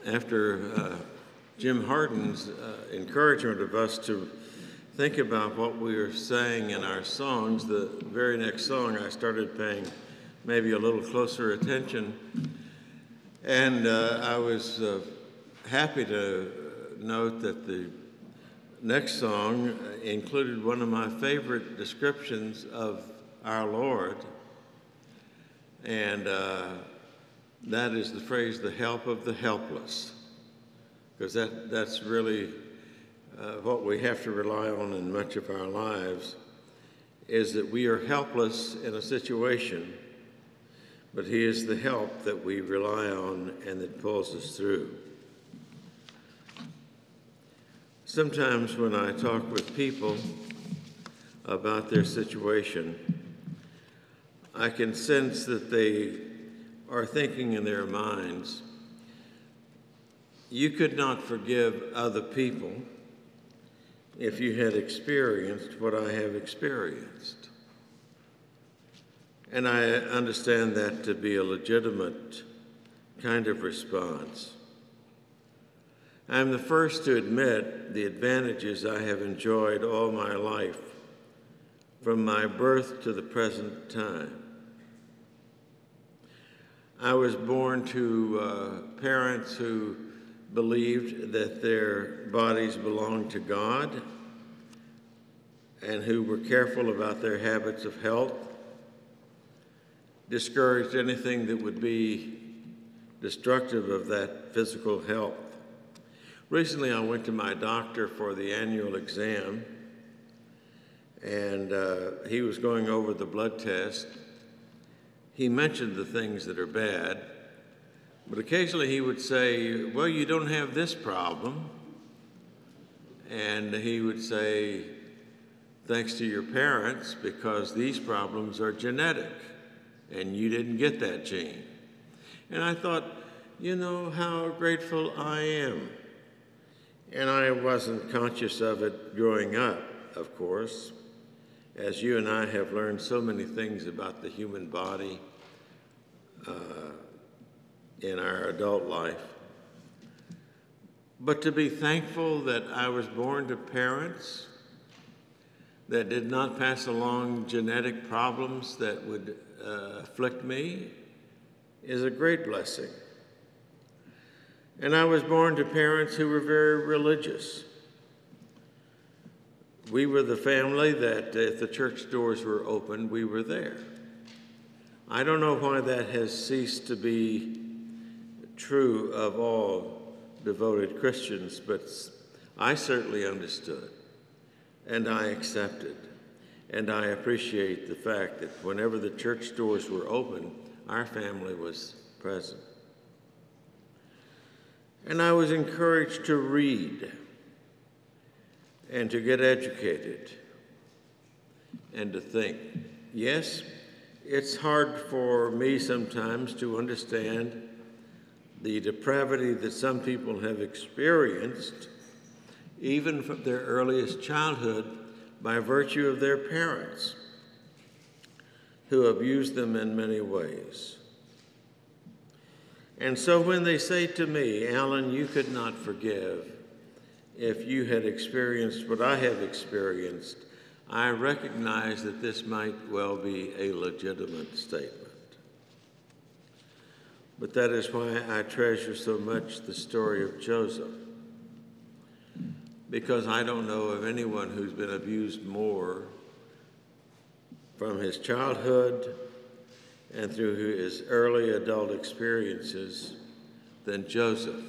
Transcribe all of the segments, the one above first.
after Jim Harden's encouragement of us to think about what we were saying in our songs, the very next song I started paying maybe a little closer attention. And I was happy to note that the next song included one of my favorite descriptions of our Lord, and that is the phrase, the help of the helpless, because that's really what we have to rely on in much of our lives, is that we are helpless in a situation, but He is the help that we rely on and that pulls us through. Sometimes when I talk with people about their situation, I can sense that they are thinking in their minds, you could not forgive other people if you had experienced what I have experienced. And I understand that to be a legitimate kind of response. I'm the first to admit the advantages I have enjoyed all my life, from my birth to the present time. I was born to parents who believed that their bodies belonged to God and who were careful about their habits of health, discouraged anything that would be destructive of that physical health. Recently, I went to my doctor for the annual exam, and he was going over the blood test. He mentioned the things that are bad, but occasionally he would say, well, you don't have this problem. And he would say, thanks to your parents, because these problems are genetic, and you didn't get that gene. And I thought, you know how grateful I am. And I wasn't conscious of it growing up, of course, as you and I have learned so many things about the human body in our adult life. But to be thankful that I was born to parents that did not pass along genetic problems that would afflict me is a great blessing. And I was born to parents who were very religious. We were the family that if the church doors were open, we were there. I don't know why that has ceased to be true of all devoted Christians, but I certainly understood, and I accepted, and I appreciate the fact that whenever the church doors were open, our family was present. And I was encouraged to read and to get educated and to think. Yes, it's hard for me sometimes to understand the depravity that some people have experienced, even from their earliest childhood, by virtue of their parents, who abused them in many ways. And so when they say to me, Alan, you could not forgive if you had experienced what I have experienced, I recognize that this might well be a legitimate statement. But that is why I treasure so much the story of Joseph, because I don't know of anyone who's been abused more from his childhood and through his early adult experiences than Joseph.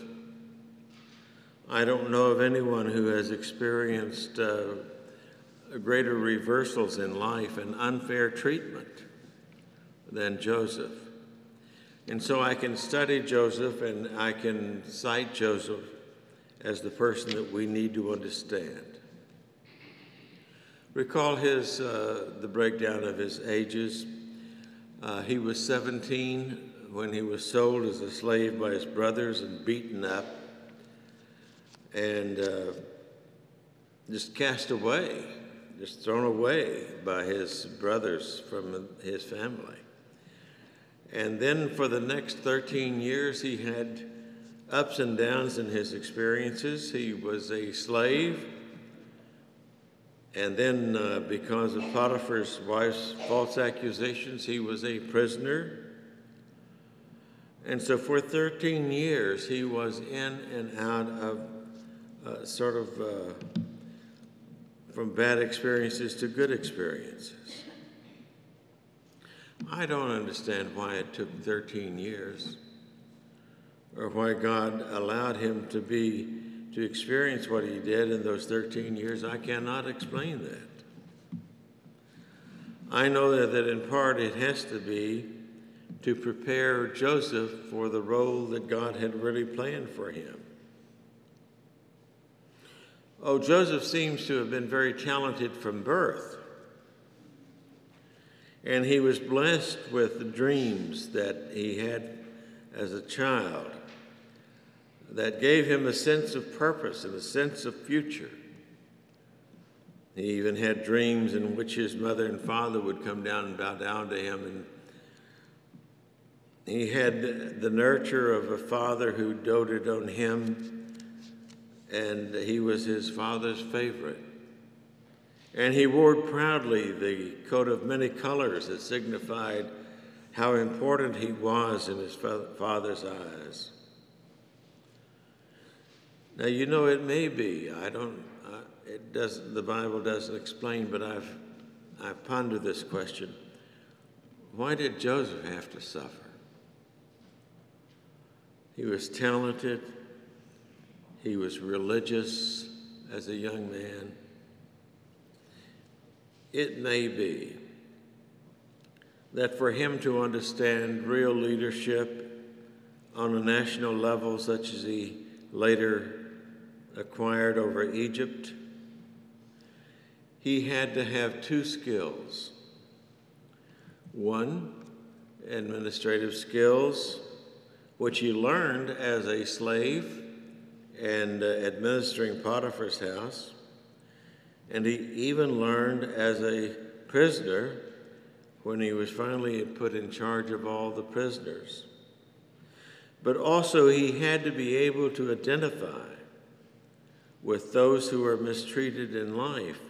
I don't know of anyone who has experienced greater reversals in life and unfair treatment than Joseph. And so I can study Joseph and I can cite Joseph as the person that we need to understand. Recall the breakdown of his ages. He was 17 when he was sold as a slave by his brothers and beaten up and just cast away, just thrown away by his brothers from his family. And then for the next 13 years, he had ups and downs in his experiences. He was a slave, and then because of Potiphar's wife's false accusations, he was a prisoner. And so for 13 years, he was in and out of from bad experiences to good experiences. I don't understand why it took 13 years, or why God allowed him to experience what he did in those 13 years. I cannot explain that. I know that in part it has to be to prepare Joseph for the role that God had really planned for him. Oh, Joseph seems to have been very talented from birth. And he was blessed with dreams that he had as a child that gave him a sense of purpose and a sense of future. He even had dreams in which his mother and father would come down and bow down to him. And he had the nurture of a father who doted on him, and he was his father's favorite. And he wore proudly the coat of many colors that signified how important he was in his father's eyes. Now, you know, it may be, the Bible doesn't explain, but I've pondered this question. Why did Joseph have to suffer? He was talented. He was religious as a young man. It may be that for him to understand real leadership on a national level, such as he later acquired over Egypt, he had to have two skills. One, administrative skills, which he learned as a slave and administering Potiphar's house. And he even learned as a prisoner when he was finally put in charge of all the prisoners. But also he had to be able to identify with those who were mistreated in life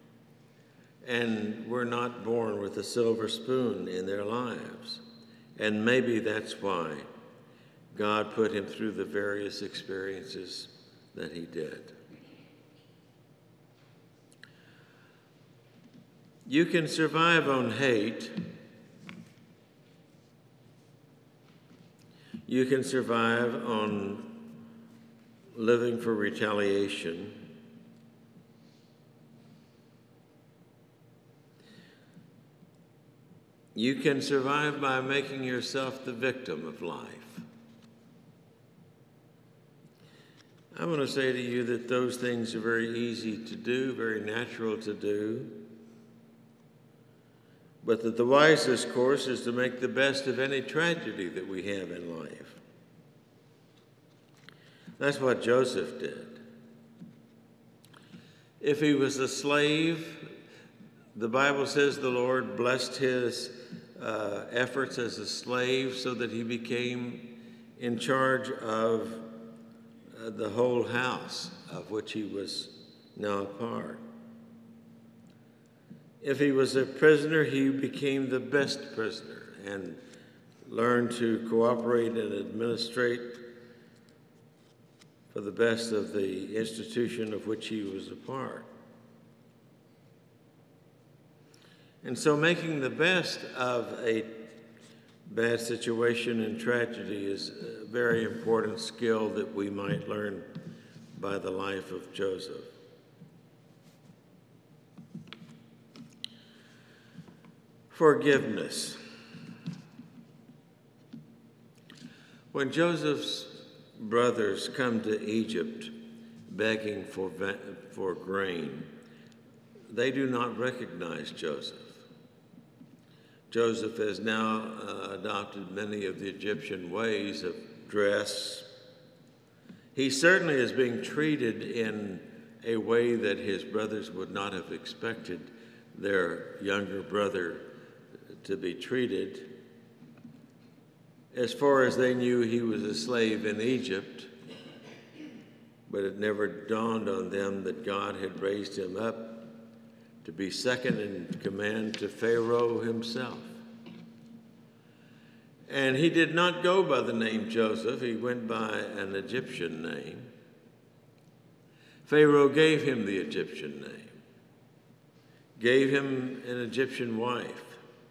and were not born with a silver spoon in their lives. And maybe that's why God put him through the various experiences that he did. You can survive on hate. You can survive on living for retaliation. You can survive by making yourself the victim of life. I want to say to you that those things are very easy to do, very natural to do, but that the wisest course is to make the best of any tragedy that we have in life. That's what Joseph did. If he was a slave, the Bible says the Lord blessed his efforts as a slave so that he became in charge of the whole house of which he was now a part. If he was a prisoner, he became the best prisoner and learned to cooperate and administrate for the best of the institution of which he was a part. And so making the best of a bad situation and tragedy is a very important skill that we might learn by the life of Joseph. Forgiveness. When Joseph's brothers come to Egypt begging for grain, they do not recognize Joseph. Joseph has now adopted many of the Egyptian ways of dress. He certainly is being treated in a way that his brothers would not have expected their younger brother to be treated. As far as they knew, he was a slave in Egypt, but it never dawned on them that God had raised him up to be second in command to Pharaoh himself. And he did not go by the name Joseph. He went by an Egyptian name. Pharaoh gave him the Egyptian name, gave him an Egyptian wife.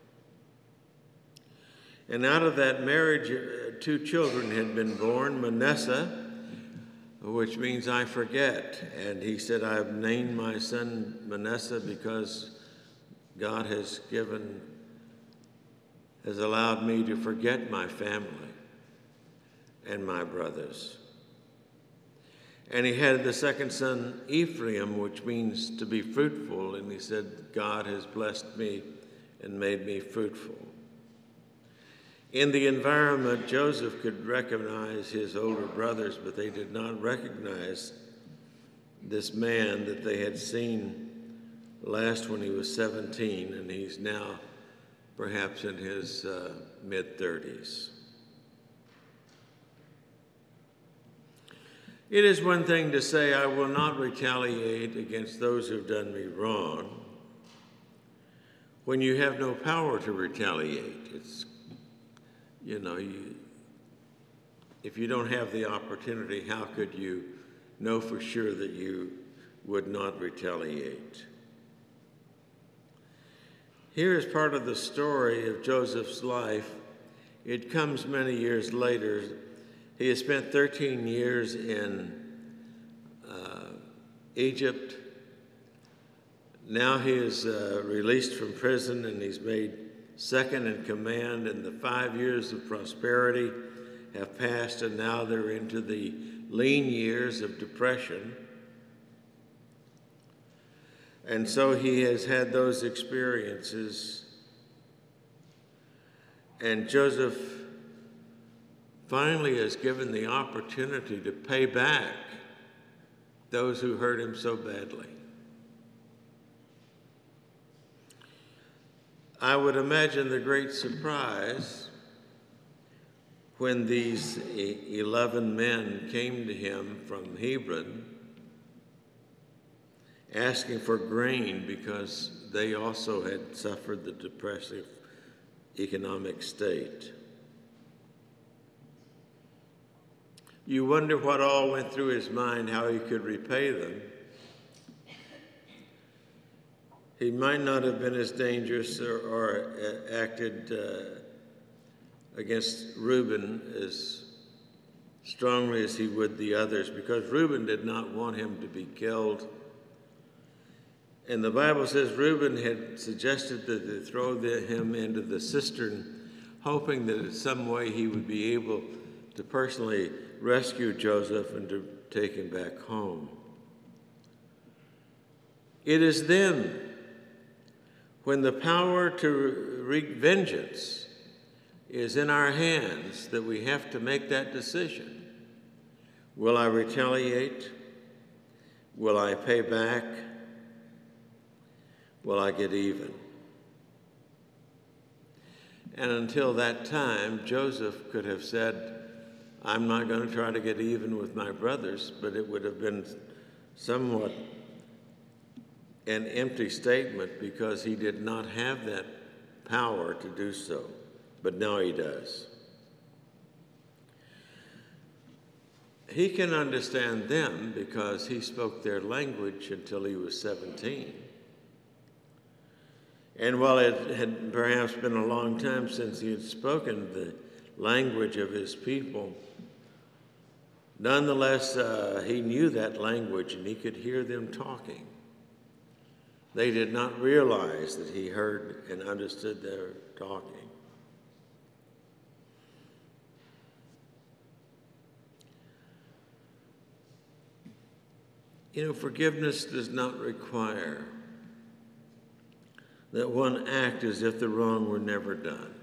And out of that marriage, 2 children had been born, Manasseh, which means I forget. And he said, I've named my son Manasseh because God has allowed me to forget my family and my brothers. And he had the second son, Ephraim, which means to be fruitful. And he said, God has blessed me and made me fruitful. In the environment, Joseph could recognize his older brothers, but they did not recognize this man that they had seen last when he was 17, and he's now perhaps in his mid-30s. It is one thing to say, I will not retaliate against those who've done me wrong, when you have no power to retaliate. It's if you don't have the opportunity, how could you know for sure that you would not retaliate? Here is part of the story of Joseph's life. It comes many years later. He has spent 13 years in Egypt. Now he is released from prison, and he's made second in command, and the 5 years of prosperity have passed, and now they're into the lean years of depression. And so he has had those experiences. And Joseph finally is given the opportunity to pay back those who hurt him so badly. I would imagine the great surprise when these 11 men came to him from Hebron asking for grain because they also had suffered the depressive economic state. You wonder what all went through his mind, how he could repay them. He might not have been as dangerous or acted against Reuben as strongly as he would the others, because Reuben did not want him to be killed. And the Bible says Reuben had suggested that they throw him into the cistern, hoping that in some way he would be able to personally rescue Joseph and to take him back home. It is then, when the power to wreak vengeance is in our hands, that we have to make that decision. Will I retaliate? Will I pay back? Will I get even? And until that time, Joseph could have said, I'm not going to try to get even with my brothers, but it would have been somewhat an empty statement because he did not have that power to do so. But now he does. He can understand them because he spoke their language until he was 17. And while it had perhaps been a long time since he had spoken the language of his people, nonetheless, he knew that language and he could hear them talking. They did not realize that he heard and understood their talking. Forgiveness does not require that one act as if the wrong were never done.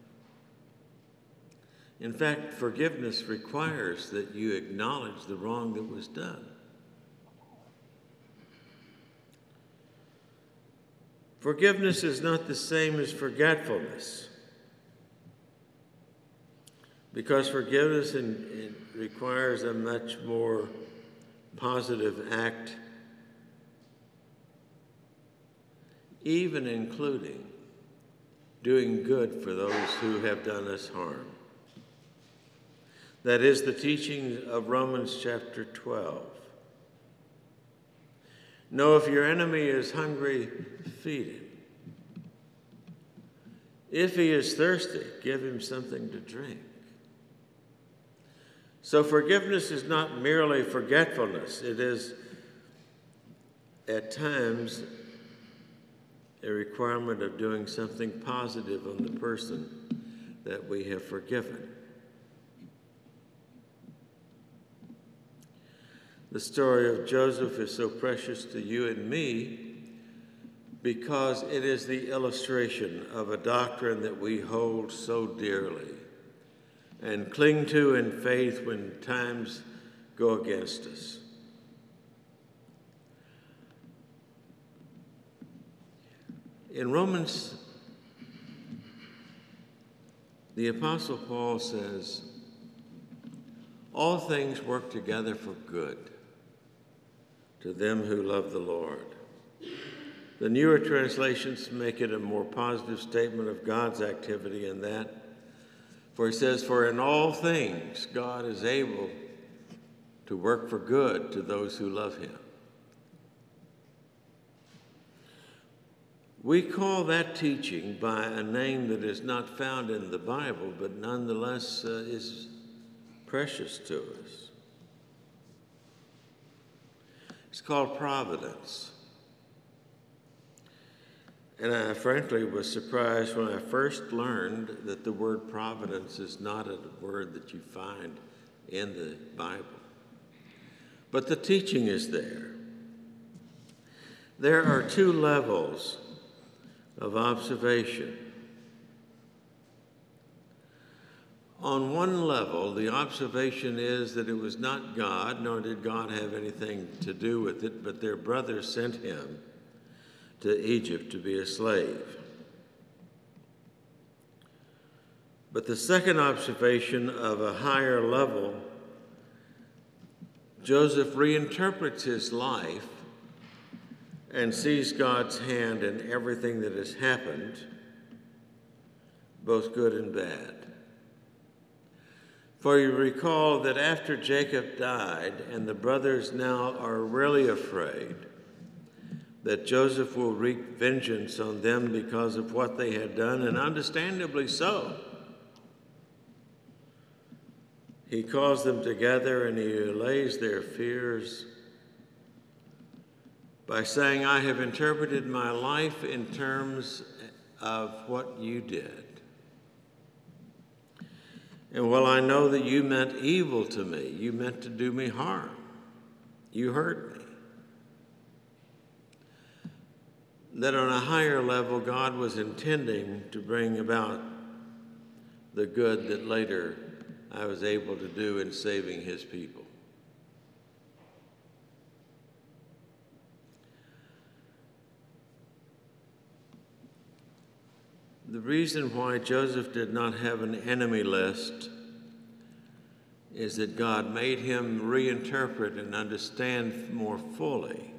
In fact, forgiveness requires that you acknowledge the wrong that was done. Forgiveness is not the same as forgetfulness, because forgiveness requires a much more positive act, even including doing good for those who have done us harm. That is the teaching of Romans chapter 12. No, if your enemy is hungry, feed him. If he is thirsty, give him something to drink. So forgiveness is not merely forgetfulness. It is, at times, a requirement of doing something positive on the person that we have forgiven. The story of Joseph is so precious to you and me because it is the illustration of a doctrine that we hold so dearly and cling to in faith when times go against us. In Romans, the Apostle Paul says, all things work together for good to them who love the Lord. The newer translations make it a more positive statement of God's activity in that. For he says, for in all things God is able to work for good to those who love him. We call that teaching by a name that is not found in the Bible, but nonetheless is precious to us. It's called providence. And I frankly was surprised when I first learned that the word providence is not a word that you find in the Bible. But the teaching is there. There are two levels of observation. On one level, the observation is that it was not God, nor did God have anything to do with it, but their brother sent him to Egypt to be a slave. But the second observation of a higher level, Joseph reinterprets his life and sees God's hand in everything that has happened, both good and bad. For you recall that after Jacob died, and the brothers now are really afraid that Joseph will wreak vengeance on them because of what they had done, and understandably so. He calls them together and he allays their fears by saying, I have interpreted my life in terms of what you did. And while I know that you meant evil to me, you meant to do me harm, you hurt me. That on a higher level, God was intending to bring about the good that later I was able to do in saving his people. The reason why Joseph did not have an enemy list is that God made him reinterpret and understand more fully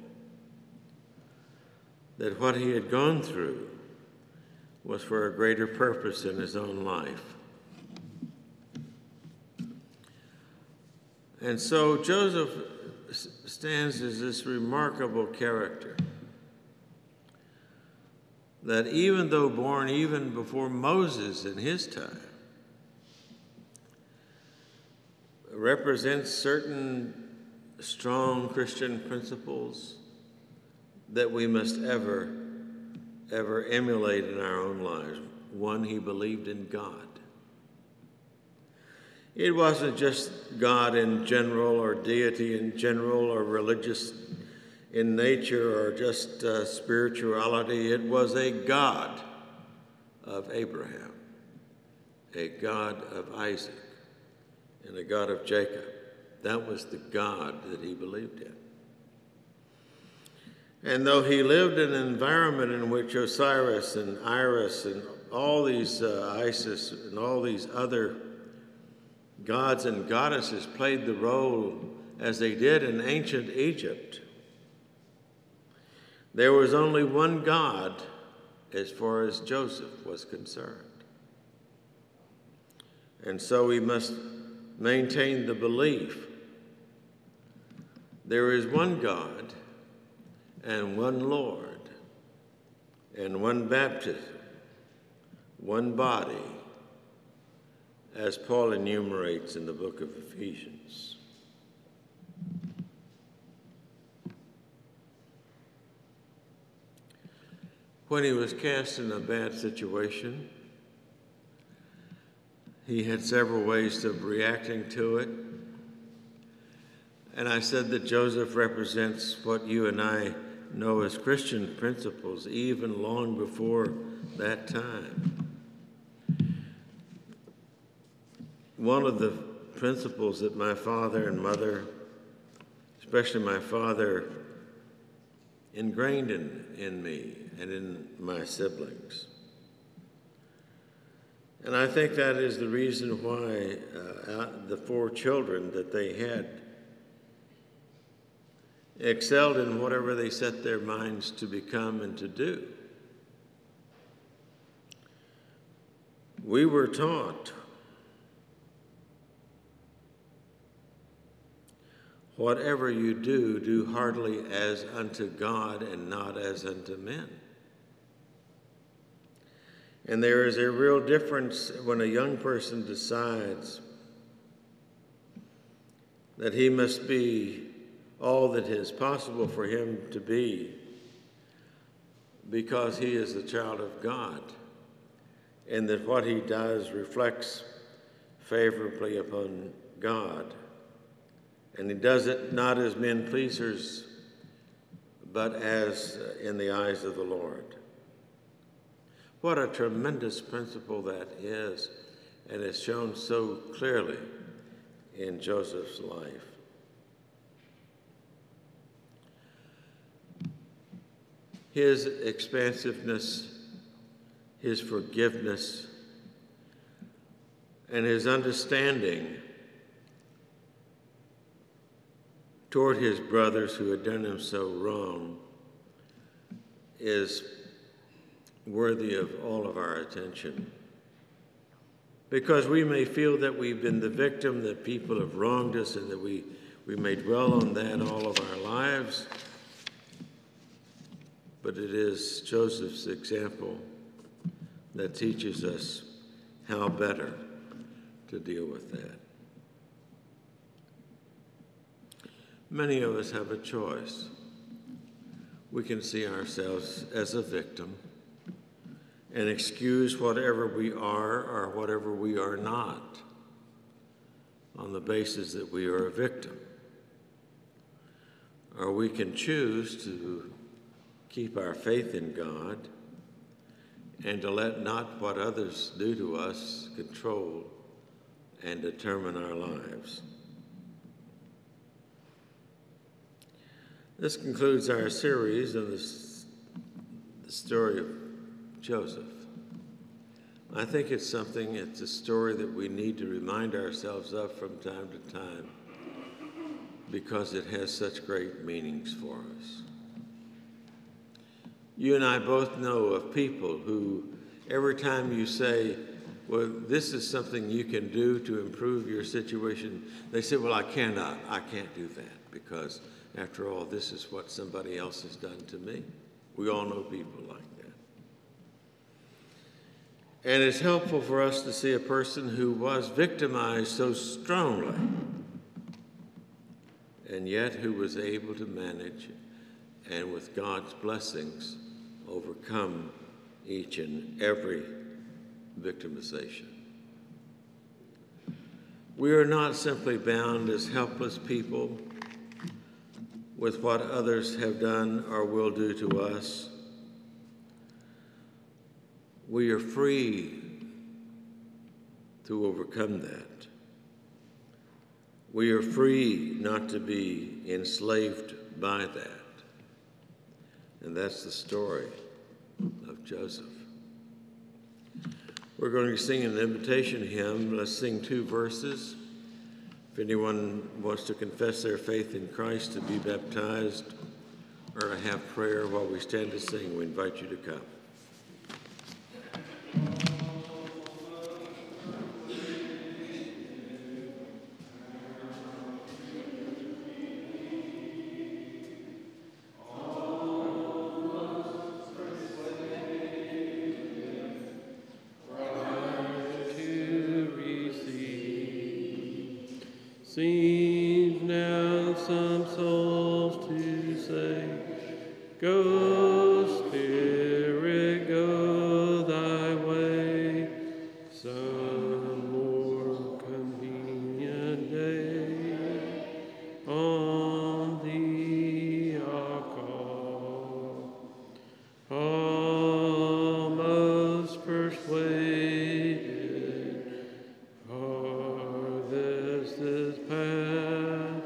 that what he had gone through was for a greater purpose in his own life. And so Joseph stands as this remarkable character that even though born even before Moses in his time, represents certain strong Christian principles that we must ever emulate in our own lives. One, he believed in God. It wasn't just God in general or deity in general or religious in nature or just spirituality. It was a God of Abraham, a God of Isaac, and a God of Jacob. That was the God that he believed in. And though he lived in an environment in which Osiris and Iris and all these Isis and all these other gods and goddesses played the role as they did in ancient Egypt. There was only one God as far as Joseph was concerned. And so we must maintain the belief there is one God and one Lord and one baptism, one body, as Paul enumerates in the book of Ephesians. When he was cast in a bad situation, he had several ways of reacting to it. And I said that Joseph represents what you and I know as Christian principles, even long before that time. One of the principles that my father and mother, especially my father, ingrained in me and in my siblings. And I think that is the reason why the 4 children that they had excelled in whatever they set their minds to become and to do. We were taught whatever you do, do heartily as unto God and not as unto men. And there is a real difference when a young person decides that he must be all that is possible for him to be because he is a child of God, and that what he does reflects favorably upon God. And he does it not as men pleasers, but as in the eyes of the Lord. What a tremendous principle that is, and it's shown so clearly in Joseph's life. His expansiveness, his forgiveness, and his understanding toward his brothers who had done him so wrong is worthy of all of our attention. Because we may feel that we've been the victim, that people have wronged us, and that we may dwell on that all of our lives. But it is Joseph's example that teaches us how better to deal with that. Many of us have a choice. We can see ourselves as a victim and excuse whatever we are or whatever we are not on the basis that we are a victim. Or we can choose to keep our faith in God and to let not what others do to us control and determine our lives. This concludes our series on the story of Joseph. I think it's a story that we need to remind ourselves of from time to time because it has such great meanings for us. You and I both know of people who, every time you say, well, this is something you can do to improve your situation, they say, well, I can't do that because, after all, this is what somebody else has done to me. We all know people like that. And it's helpful for us to see a person who was victimized so strongly, and yet who was able to manage, and with God's blessings, overcome each and every victimization. We are not simply bound as helpless people with what others have done or will do to us. We are free to overcome that. We are free not to be enslaved by that. And that's the story of Joseph. We're going to sing an invitation hymn. Let's sing 2 verses. If anyone wants to confess their faith in Christ, to be baptized, or to have prayer while we stand to sing, we invite you to come. Seems now some souls to say, Go, Spirit, go thy way. Some more convenient day on thee are called. Almost persuaded, farthest is path,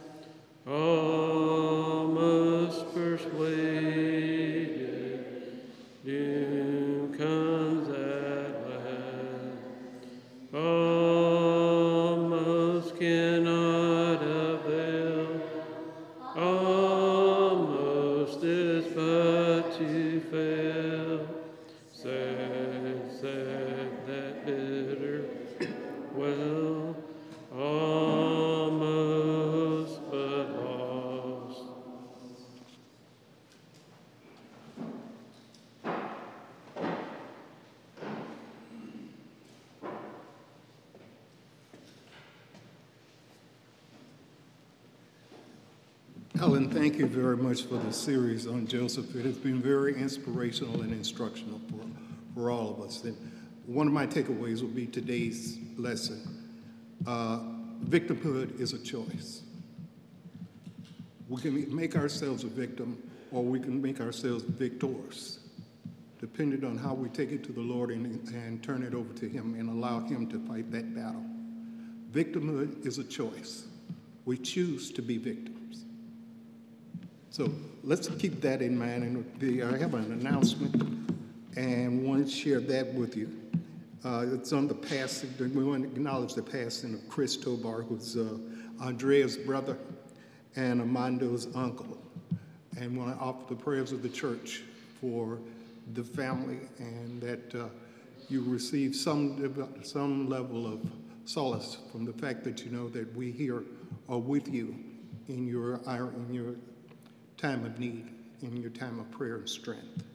almost persuaded, doom comes at last, almost cannot avail, almost is but to fail. Sad, sad, that bitter well, almost but lost. Helen, thank you very much for the series on Joseph. It has been very inspirational and instructional for all of us. And one of my takeaways will be today's lesson. Victimhood is a choice. We can make ourselves a victim, or we can make ourselves victors, depending on how we take it to the Lord and turn it over to Him and allow Him to fight that battle. Victimhood is a choice. We choose to be victims. So let's keep that in mind. And I have an announcement, and want to share that with you. It's on the passing. We want to acknowledge the passing of Chris Tobar, who's Andrea's brother and Amando's uncle, and want to offer the prayers of the church for the family, and that you receive some level of solace from the fact that you know that we here are with you in your time of need, in your time of prayer and strength.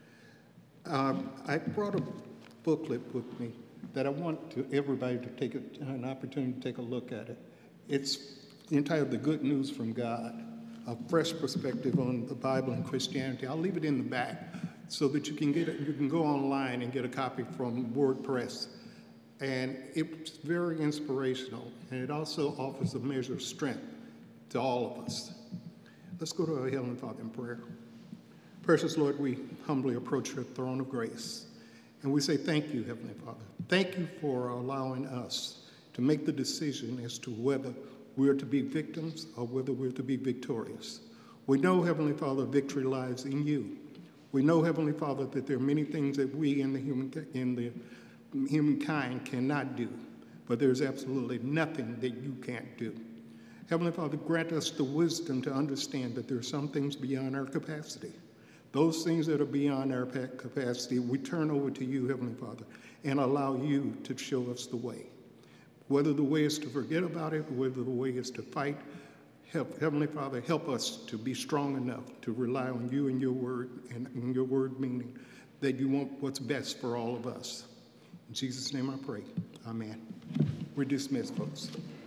I brought a booklet with me that I want everybody to take an opportunity to take a look at it. It's entitled The Good News from God, a fresh perspective on the Bible and Christianity. I'll leave it in the back so that you can get it. You can go online and get a copy from WordPress. And it's very inspirational, and it also offers a measure of strength to all of us. Let's go to our Heavenly Father in prayer. Precious Lord, we humbly approach your throne of grace, and we say thank you, Heavenly Father. Thank you for allowing us to make the decision as to whether we're to be victims or whether we're to be victorious. We know, Heavenly Father, victory lies in you. We know, Heavenly Father, that there are many things that we in the humankind cannot do, but there's absolutely nothing that you can't do. Heavenly Father, grant us the wisdom to understand that there are some things beyond our capacity. Those things that are beyond our capacity, we turn over to you, Heavenly Father, and allow you to show us the way. Whether the way is to forget about it, whether the way is to fight, Heavenly Father, help us to be strong enough to rely on you and your word, and in your word meaning that you want what's best for all of us. In Jesus' name I pray. Amen. We're dismissed, folks.